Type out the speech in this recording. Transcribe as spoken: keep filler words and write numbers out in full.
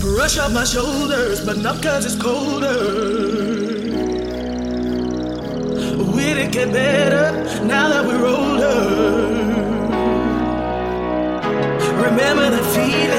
Brush off my shoulders, but not cause it's colder. Will it get better now that we're older? Remember that feeling